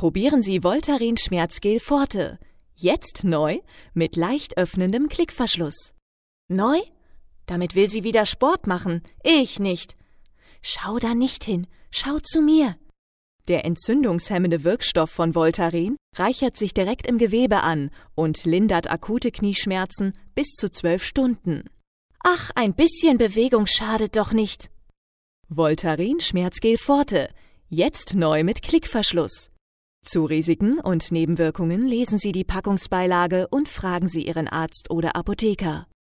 Probieren Sie Voltaren Schmerzgel Forte. Jetzt neu mit leicht öffnendem Klickverschluss. Neu? Damit will sie wieder Sport machen. Ich nicht. Schau da nicht hin. Schau zu mir. Der entzündungshemmende Wirkstoff von Voltaren reichert sich direkt im Gewebe an und lindert akute Knieschmerzen bis zu 12 Stunden. Ach, ein bisschen Bewegung schadet doch nicht. Voltaren Schmerzgel Forte. Jetzt neu mit Klickverschluss. Zu Risiken und Nebenwirkungen lesen Sie die Packungsbeilage und fragen Sie Ihren Arzt oder Apotheker.